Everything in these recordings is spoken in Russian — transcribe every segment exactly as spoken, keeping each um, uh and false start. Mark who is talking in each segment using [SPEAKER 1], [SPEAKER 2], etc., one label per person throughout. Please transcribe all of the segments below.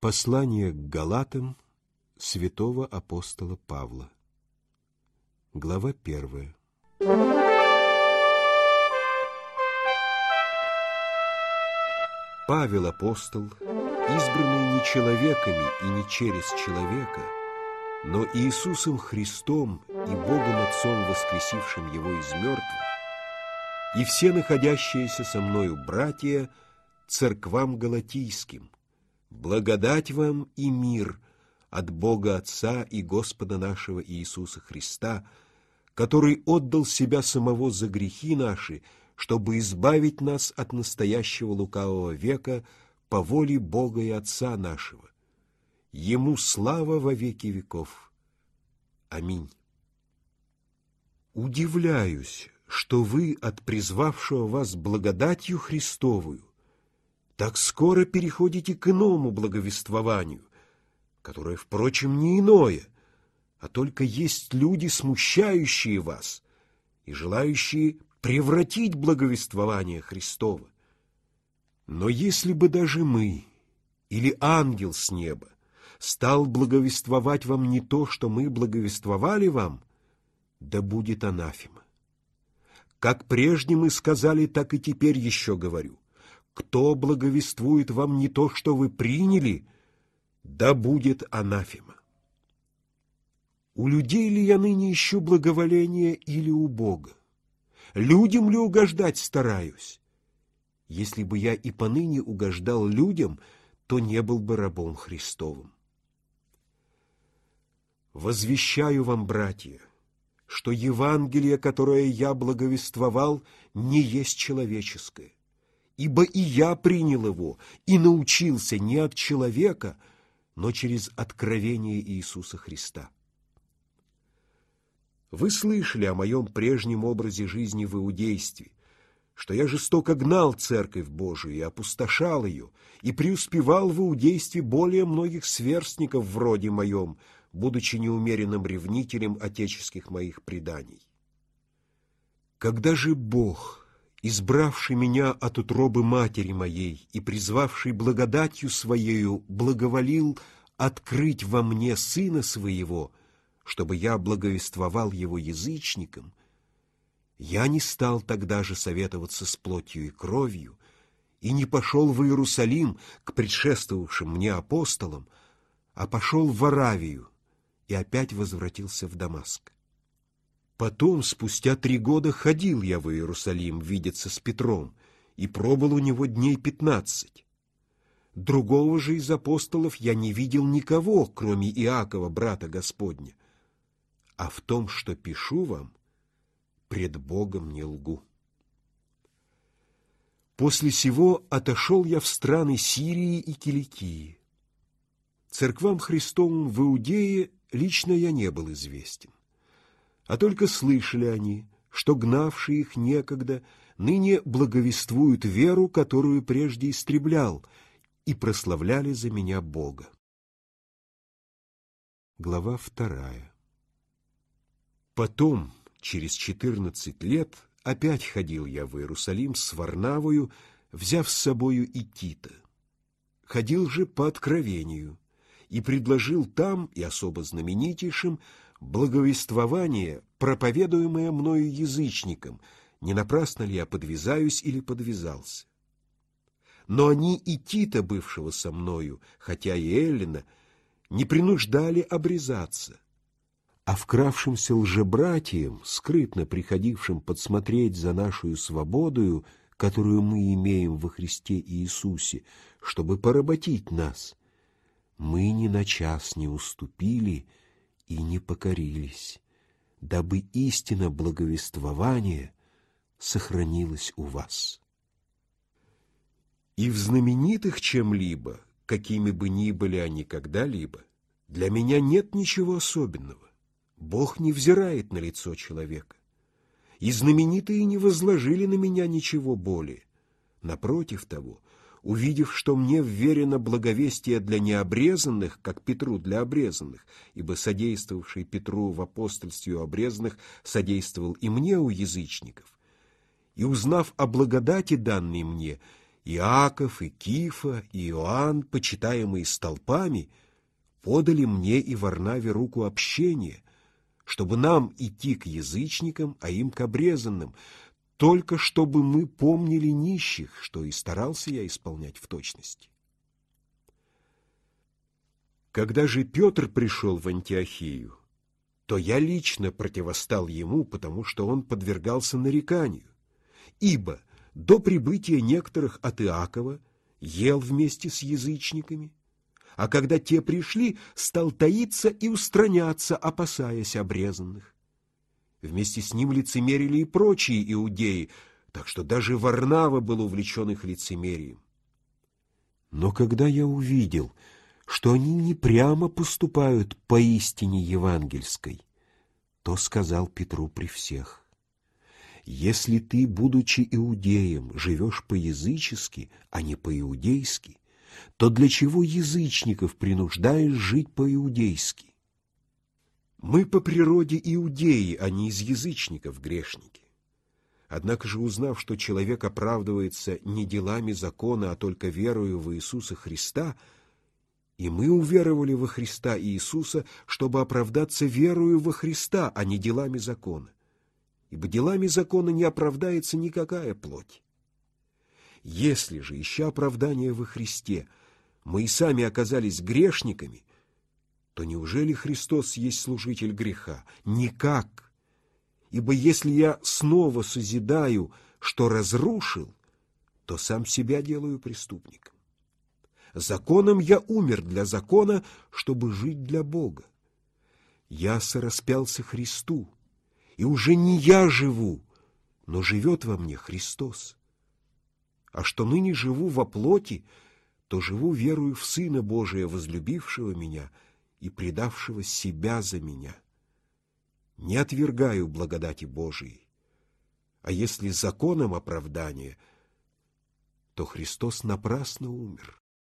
[SPEAKER 1] Послание к Галатам святого апостола Павла. Глава первая. Павел апостол, избранный не человеками и не через человека, но Иисусом Христом и Богом Отцом, воскресившим Его из мертвых, и все находящиеся со мною братья церквам галатийским, благодать вам и мир от Бога Отца и Господа нашего Иисуса Христа, который отдал Себя самого за грехи наши, чтобы избавить нас от настоящего лукавого века по воле Бога и Отца нашего. Ему слава во веки веков. Аминь. Удивляюсь, что вы от призвавшего вас благодатью Христовую так скоро переходите к иному благовествованию, которое, впрочем, не иное, а только есть люди, смущающие вас и желающие превратить благовествование Христово. Но если бы даже мы или ангел с неба стал благовествовать вам не то, что мы благовествовали вам, да будет анафема. Как прежде мы сказали, так и теперь еще говорю. Кто благовествует вам не то, что вы приняли, да будет анафема. У людей ли я ныне ищу благоволение или у Бога? Людям ли угождать стараюсь? Если бы я и поныне угождал людям, то не был бы рабом Христовым. Возвещаю вам, братья, что Евангелие, которое я благовествовал, не есть человеческое. Ибо и я принял его и научился не от человека, но через откровение Иисуса Христа. Вы слышали о моем прежнем образе жизни в иудействе, что я жестоко гнал церковь Божию и опустошал ее, и преуспевал в иудействе более многих сверстников вроде моем, будучи неумеренным ревнителем отеческих моих преданий. Когда же Бог, избравший меня от утробы матери моей и призвавший благодатью Своею, благоволил открыть во мне Сына Своего, чтобы я благовествовал Его язычникам, я не стал тогда же советоваться с плотью и кровью и не пошел в Иерусалим к предшествовавшим мне апостолам, а пошел в Аравию и опять возвратился в Дамаск. Потом, спустя три года, ходил я в Иерусалим видеться с Петром и пробыл у него дней пятнадцать. Другого же из апостолов я не видел никого, кроме Иакова, брата Господня. А в том, что пишу вам, пред Богом не лгу. После сего отошел я в страны Сирии и Киликии. Церквам Христовым в Иудее лично я не был известен, а только слышали они, что гнавшие их некогда ныне благовествуют веру, которую прежде истреблял, и прославляли за меня Бога. Глава вторая. Потом, через четырнадцать лет, опять ходил я в Иерусалим с Варнавою, взяв с собою и Тита. Ходил же по откровению, и предложил там, и особо знаменитейшим, благовествование, проповедуемое мною язычникам, не напрасно ли я подвязаюсь или подвязался. Но они и Тита, бывшего со мною, хотя и Эллина, не принуждали обрезаться, а вкравшимся лжебратьям, скрытно приходившим подсмотреть за нашу свободою, которую мы имеем во Христе Иисусе, чтобы поработить нас, мы ни на час не уступили и не покорились, дабы истина благовествования сохранилась у вас. И в знаменитых чем-либо, какими бы ни были они когда-либо, для меня нет ничего особенного. Бог не взирает на лицо человека. И знаменитые не возложили на меня ничего более. Напротив того, увидев, что мне вверено благовестие для необрезанных, как Петру для обрезанных, ибо содействовавший Петру в апостольстве у обрезанных содействовал и мне у язычников, и, узнав о благодати данной мне, Иаков, и Кифа, и Иоанн, почитаемые столпами, подали мне и Варнаве руку общения, чтобы нам идти к язычникам, а им к обрезанным, только чтобы мы помнили нищих, что и старался я исполнять в точности. Когда же Петр пришел в Антиохию, то я лично противостал ему, потому что он подвергался нареканию. Ибо до прибытия некоторых от Иакова ел вместе с язычниками, а когда те пришли, стал таиться и устраняться, опасаясь обрезанных. Вместе с ним лицемерили и прочие иудеи, так что даже Варнава был увлечен их лицемерием. Но когда я увидел, что они не прямо поступают по истине евангельской, то сказал Петру при всех: если ты, будучи иудеем, живешь по-язычески, а не по-иудейски, то для чего язычников принуждаешь жить по-иудейски? Мы по природе иудеи, а не из язычников грешники. Однако же, узнав, что человек оправдывается не делами закона, а только верою в Иисуса Христа, и мы уверовали во Христа Иисуса, чтобы оправдаться верою во Христа, а не делами закона. Ибо делами закона не оправдается никакая плоть. Если же, ища оправдания во Христе, мы и сами оказались грешниками, то неужели Христос есть служитель греха? Никак. Ибо если я снова созидаю, что разрушил, то сам себя делаю преступником. Законом я умер для закона, чтобы жить для Бога. Я сораспялся Христу, и уже не я живу, но живет во мне Христос. А что ныне живу во плоти, то живу верою в Сына Божия, возлюбившего меня и предавшего себя за меня. Не отвергаю благодати Божией, а если законом оправдания, то Христос напрасно умер.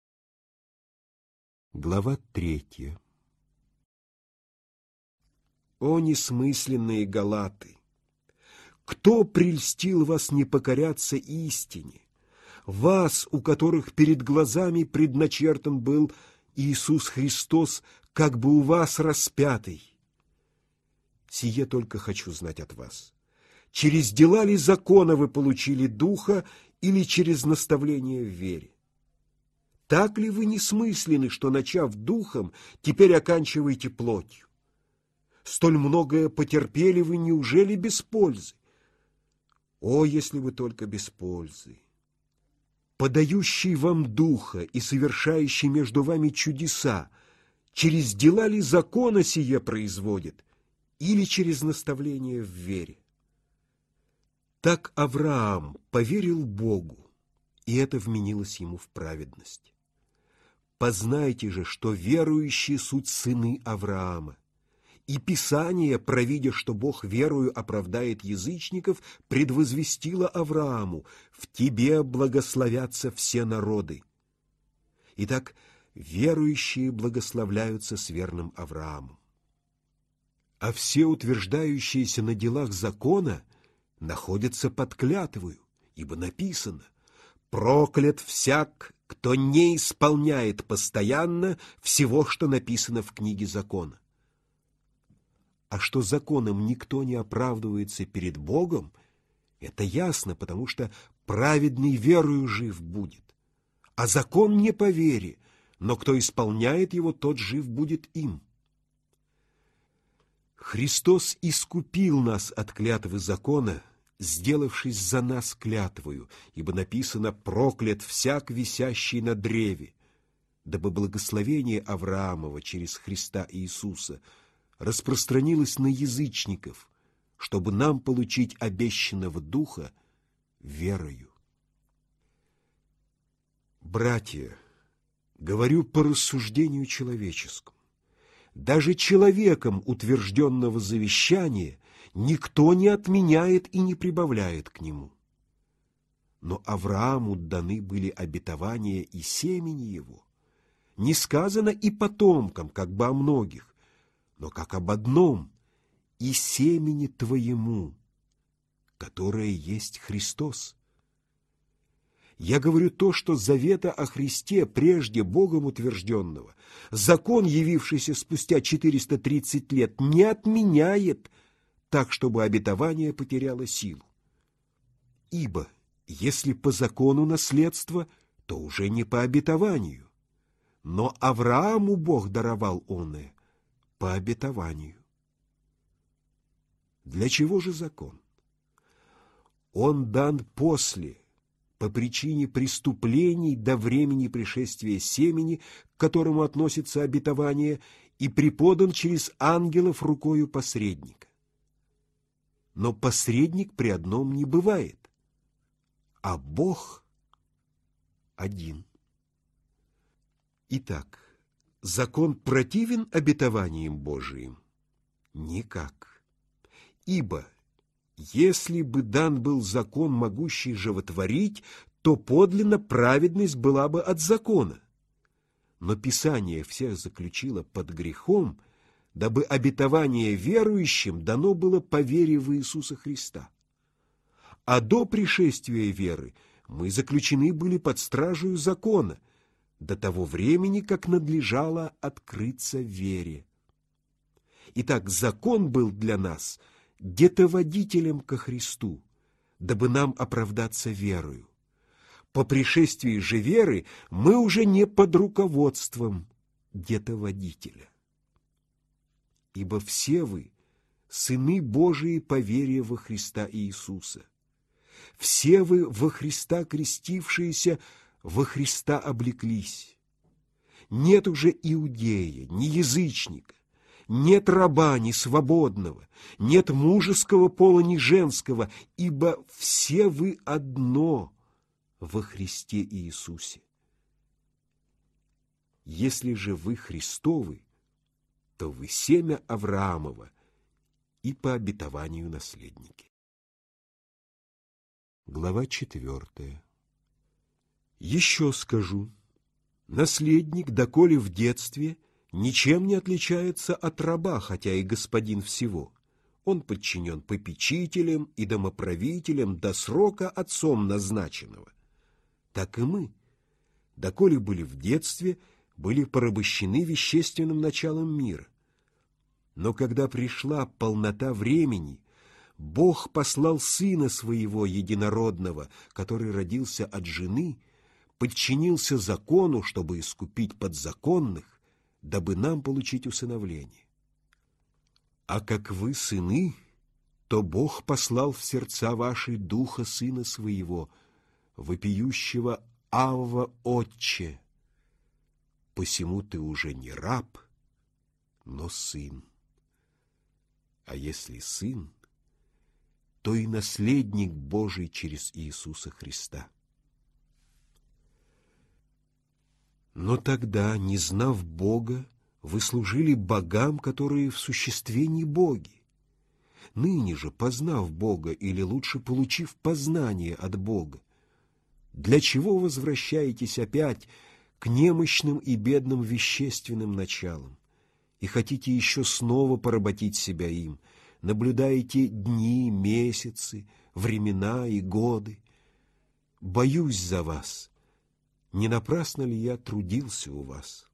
[SPEAKER 1] Глава третья. О несмысленные галаты! Кто прельстил вас не покоряться истине? Вас, у которых перед глазами предначертан был Иисус Христос, как бы у вас распятый. Сие только хочу знать от вас. Через дела ли закона вы получили Духа или через наставление в вере? Так ли вы несмысленны, что, начав Духом, теперь оканчиваете плотью? Столь многое потерпели вы, неужели без пользы? О, если вы только без пользы! Подающий вам Духа и совершающий между вами чудеса, через дела ли закона сие производит, или через наставление в вере? Так Авраам поверил Богу, и это вменилось ему в праведность. Познайте же, что верующие суть сыны Авраама. И Писание, провидя, что Бог верою оправдает язычников, предвозвестило Аврааму: «В тебе благословятся все народы». Итак, верующие благословляются с верным Авраамом. А все утверждающиеся на делах закона находятся под клятвою, ибо написано: «Проклят всяк, кто не исполняет постоянно всего, что написано в книге закона». А что законом никто не оправдывается перед Богом, это ясно, потому что праведный верою жив будет. А закон не по вере, но кто исполняет его, тот жив будет им. Христос искупил нас от клятвы закона, сделавшись за нас клятвою, ибо написано: «Проклят всяк, висящий на древе», дабы благословение Авраамова через Христа Иисуса распространилось на язычников, чтобы нам получить обещанного Духа верою. Братья, говорю по рассуждению человеческому. Даже человеком утвержденного завещания никто не отменяет и не прибавляет к нему. Но Аврааму даны были обетования и семени его. Не сказано и потомкам, как бы о многих, но как об одном: и семени твоему, которое есть Христос. Я говорю то, что завета о Христе, прежде Богом утвержденного, закон, явившийся спустя четыреста тридцать лет, не отменяет, так, чтобы обетование потеряло силу. Ибо, если по закону наследство, то уже не по обетованию, но Аврааму Бог даровал оное по обетованию. Для чего же закон? Он дан после, по причине преступлений до времени пришествия семени, к которому относится обетование, и преподан через ангелов рукою посредника. Но посредник при одном не бывает, а Бог один. Итак, закон противен обетованиям Божиим? Никак. Ибо если бы дан был закон, могущий животворить, то подлинно праведность была бы от закона. Но Писание всех заключило под грехом, дабы обетование верующим дано было по вере в Иисуса Христа. А до пришествия веры мы заключены были под стражею закона, до того времени, как надлежало открыться вере. Итак, закон был для нас детоводителем ко Христу, дабы нам оправдаться верою. По пришествии же веры мы уже не под руководством детоводителя. Ибо все вы сыны Божии по вере во Христа Иисуса. Все вы во Христа крестившиеся, во Христа облеклись. Нет уже иудея, ни язычника, нет раба, ни свободного, нет мужеского пола, ни женского, ибо все вы одно во Христе Иисусе. Если же вы Христовы, то вы семя Авраамова и по обетованию наследники. Глава четвертая. Еще скажу, наследник, доколе в детстве, ничем не отличается от раба, хотя и господин всего. Он подчинен попечителям и домоправителям до срока отцом назначенного. Так и мы, доколе были в детстве, были порабощены вещественным началом мира. Но когда пришла полнота времени, Бог послал Сына Своего Единородного, который родился от жены, подчинился закону, чтобы искупить подзаконных, дабы нам получить усыновление. А как вы сыны, то Бог послал в сердца ваши Духа Сына Своего, вопиющего «Авва, Отче!» Посему ты уже не раб, но сын. А если сын, то и наследник Божий через Иисуса Христа. Но тогда, не знав Бога, вы служили богам, которые в существе не боги. Ныне же, познав Бога, или лучше получив познание от Бога, для чего возвращаетесь опять к немощным и бедным вещественным началам и хотите еще снова поработить себя им, наблюдаете дни, месяцы, времена и годы? Боюсь за вас. Не напрасно ли я трудился у вас?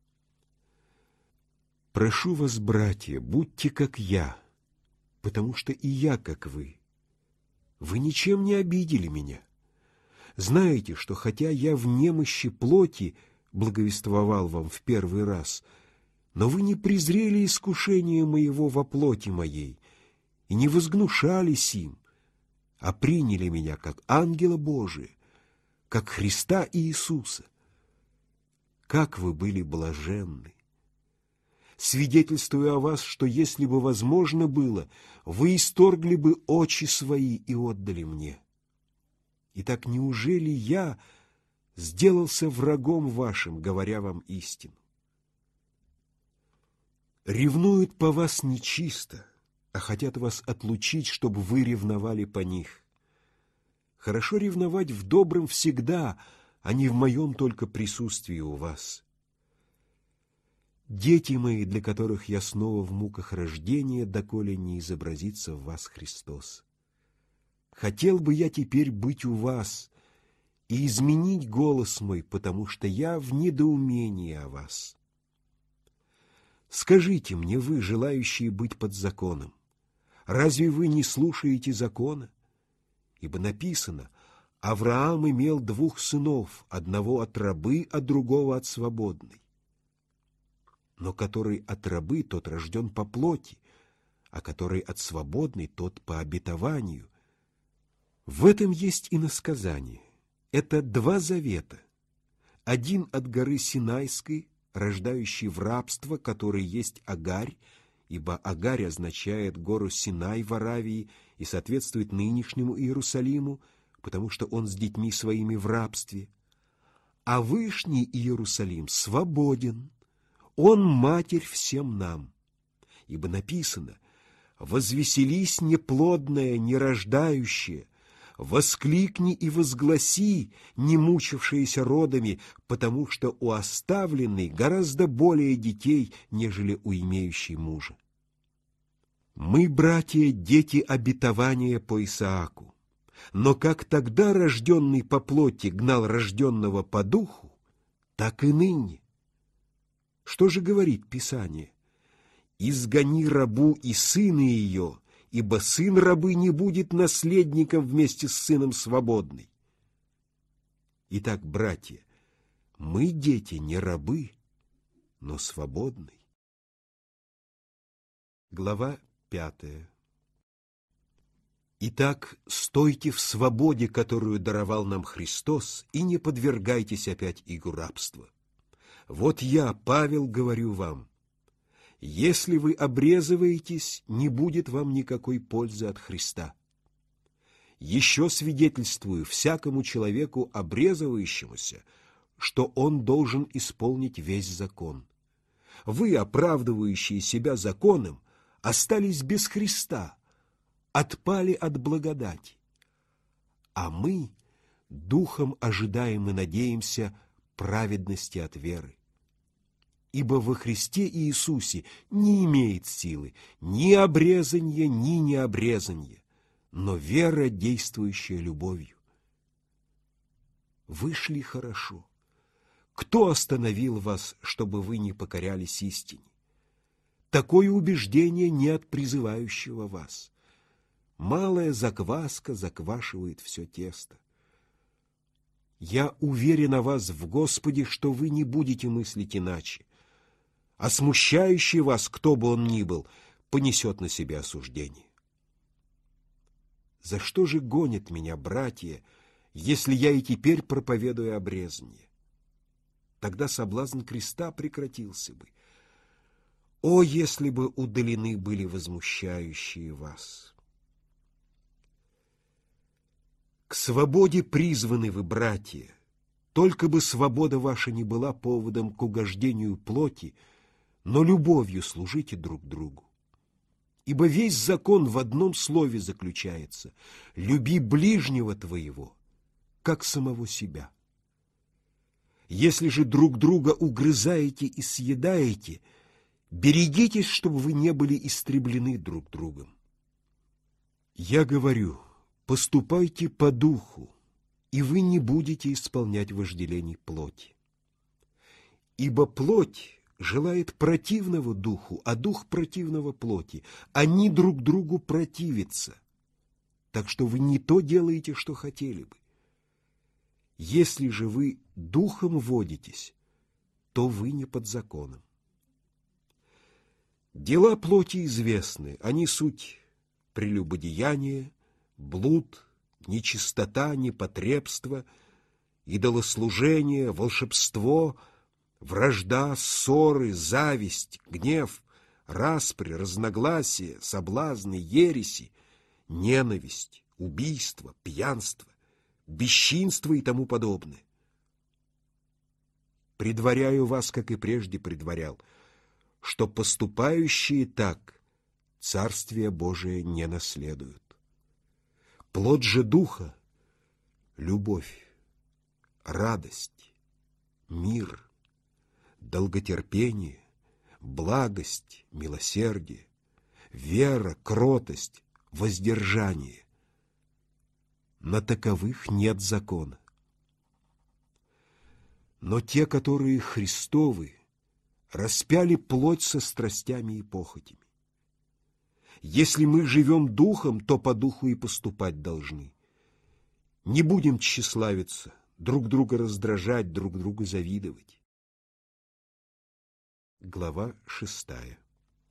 [SPEAKER 1] Прошу вас, братья, будьте как я, потому что и я как вы. Вы ничем не обидели меня. Знаете, что хотя я в немощи плоти благовествовал вам в первый раз, но вы не презрели искушение моего во плоти моей и не возгнушались им, а приняли меня как ангела Божия, как Христа Иисуса. Как вы были блаженны! Свидетельствую о вас, что если бы возможно было, вы исторгли бы очи свои и отдали мне. Итак, неужели я сделался врагом вашим, говоря вам истину? Ревнуют по вас нечисто, а хотят вас отлучить, чтобы вы ревновали по них. Хорошо ревновать в добром всегда, а не в моем только присутствии у вас. Дети мои, для которых я снова в муках рождения, доколе не изобразится в вас Христос. Хотел бы я теперь быть у вас, и изменить голос мой, потому что я в недоумении о вас. Скажите мне, вы, желающие быть под законом, разве вы не слушаете закона? Ибо написано: Авраам имел двух сынов, одного от рабы, а другого от свободной. Но который от рабы, тот рожден по плоти, а который от свободной, тот по обетованию. В этом есть иносказание. Это два завета. Один от горы Синайской, рождающий в рабство, который есть Агарь, ибо Агарь означает гору Синай в Аравии и соответствует нынешнему Иерусалиму, потому что он с детьми своими в рабстве. А Вышний Иерусалим свободен, он матерь всем нам. Ибо написано: «Возвеселись неплодная, нерождающая, воскликни и возгласи, не мучившиеся родами, потому что у оставленной гораздо более детей, нежели у имеющей мужа». Мы, братья, дети обетования по Исааку. Но как тогда рожденный по плоти гнал рожденного по духу, так и ныне. Что же говорит Писание? «Изгони рабу и сына ее, ибо сын рабы не будет наследником вместе с сыном свободной». Итак, братья, мы дети не рабы, но свободной. Глава пятая. Итак, стойте в свободе, которую даровал нам Христос, и не подвергайтесь опять игу рабства. Вот я, Павел, говорю вам: если вы обрезываетесь, не будет вам никакой пользы от Христа. Еще свидетельствую всякому человеку, обрезывающемуся, что он должен исполнить весь закон. Вы, оправдывающие себя законом, остались без Христа, отпали от благодати. А мы духом ожидаем и надеемся праведности от веры. Ибо во Христе Иисусе не имеет силы ни обрезанья, ни необрезанья, но вера, действующая любовью. Вы шли хорошо. Кто остановил вас, чтобы вы не покорялись истине? Такое убеждение не от призывающего вас. Малая закваска заквашивает все тесто. Я уверен о вас в Господе, что вы не будете мыслить иначе, а смущающий вас, кто бы он ни был, понесет на себя осуждение. За что же гонят меня братья, если я и теперь проповедую обрезание? Тогда соблазн креста прекратился бы. О, если бы удалены были возмущающие вас! К свободе призваны вы, братья, только бы свобода ваша не была поводом к угождению плоти, но любовью служите друг другу. Ибо весь закон в одном слове заключается: люби ближнего твоего, как самого себя. Если же друг друга угрызаете и съедаете, берегитесь, чтобы вы не были истреблены друг другом. Я говорю: поступайте по духу, и вы не будете исполнять вожделений плоти. Ибо плоть желает противного духу, а дух противного плоти. Они друг другу противятся, так что вы не то делаете, что хотели бы. Если же вы духом водитесь, то вы не под законом. Дела плоти известны, они суть прелюбодеяние, блуд, нечистота, непотребство, идолослужение, волшебство, вражда, ссоры, зависть, гнев, распри, разногласия, соблазны, ереси, ненависть, убийство, пьянство, бесчинство и тому подобное. Предваряю вас, как и прежде предварял, что поступающие так Царствие Божие не наследуют. Плод же Духа — любовь, радость, мир, долготерпение, благость, милосердие, вера, кротость, воздержание. На таковых нет закона. Но те, которые Христовы, распяли плоть со страстями и похотями. Если мы живем духом, то по духу и поступать должны. Не будем тщеславиться, друг друга раздражать, друг другу завидовать. Глава шестая.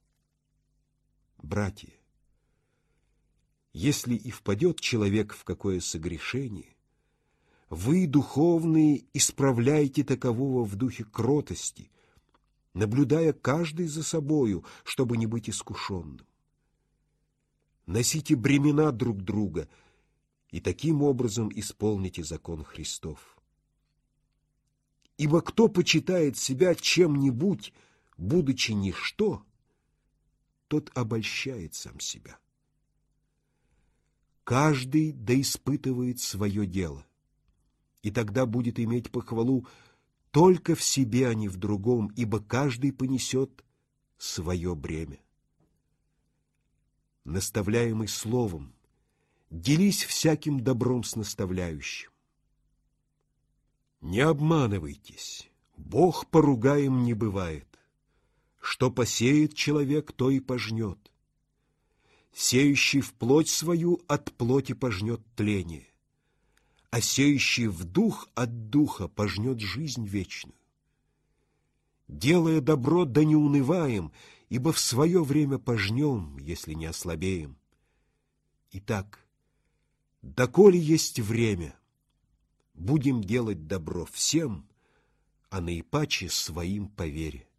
[SPEAKER 1] Братья, если и впадет человек в какое согрешение, вы, духовные, исправляйте такового в духе кротости, наблюдая каждый за собою, чтобы не быть искушенным. Носите бремена друг друга, и таким образом исполните закон Христов. Ибо кто почитает себя чем-нибудь, будучи ничто, тот обольщает сам себя. Каждый да испытывает свое дело, и тогда будет иметь похвалу только в себе, а не в другом, ибо каждый понесет свое бремя. Наставляемый словом, делись всяким добром с наставляющим. Не обманывайтесь, Бог поругаем не бывает. Что посеет человек, то и пожнет. Сеющий в плоть свою от плоти пожнет тление, а сеющий в дух от духа пожнет жизнь вечную. Делая добро, да не унываем, ибо в свое время пожнем, если не ослабеем. Итак, доколе есть время, будем делать добро всем, а наипаче своим по вере.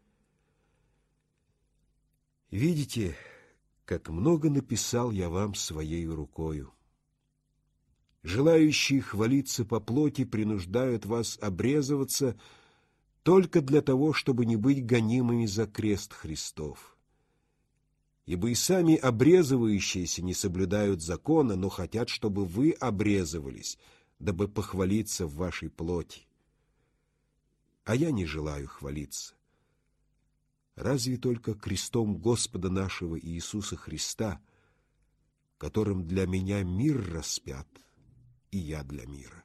[SPEAKER 1] Видите, как много написал я вам своей рукою. Желающие хвалиться по плоти принуждают вас обрезываться только для того, чтобы не быть гонимыми за крест Христов. Ибо и сами обрезывающиеся не соблюдают закона, но хотят, чтобы вы обрезывались, дабы похвалиться в вашей плоти. А я не желаю хвалиться. Разве только крестом Господа нашего Иисуса Христа, которым для меня мир распят, и я для мира.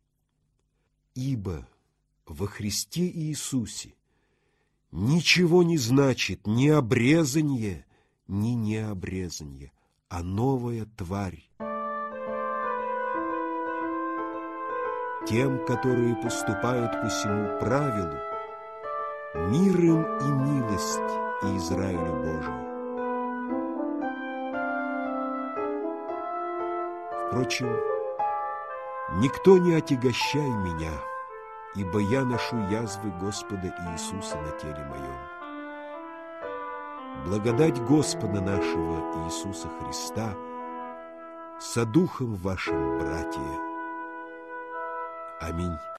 [SPEAKER 1] Ибо во Христе Иисусе ничего не значит ни обрезанье, ни необрезанье, а новая тварь. Тем, которые поступают по сему правилу, мир им и милость и Израилю Божию. Впрочем, никто не отягощай меня, ибо я ношу язвы Господа Иисуса на теле моем. Благодать Господа нашего Иисуса Христа со духом вашим, братья. Аминь.